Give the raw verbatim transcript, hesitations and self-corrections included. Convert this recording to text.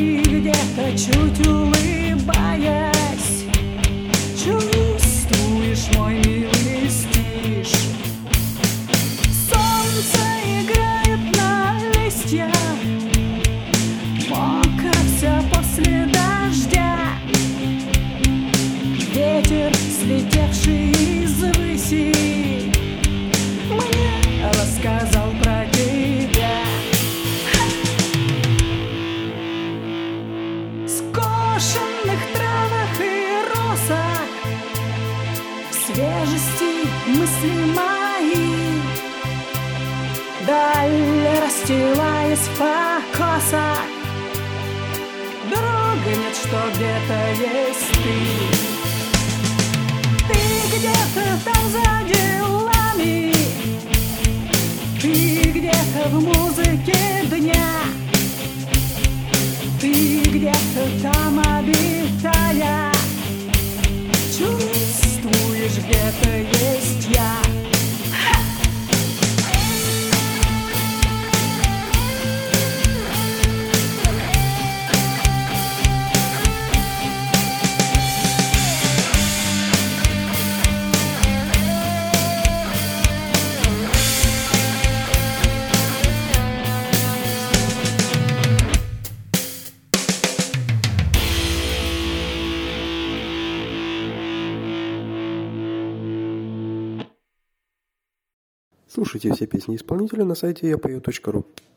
Ты где-то чуть улыбаясь чувствуешь мой милый стишь. Солнце играет на листьях, мокро все после дождя. Ветер, слетевший из выси, мне рассказал про тебя. Скошенных травах и росах, в свежести мысли мои, даль расстилаясь по косах, дрогнет, что где-то есть ты. Ты где-то там за делами, ты где-то в музыке дня, ты где-то там обитая, чувствуешь, где-то есть я. Слушайте все песни исполнителя на сайте я пою точка ру.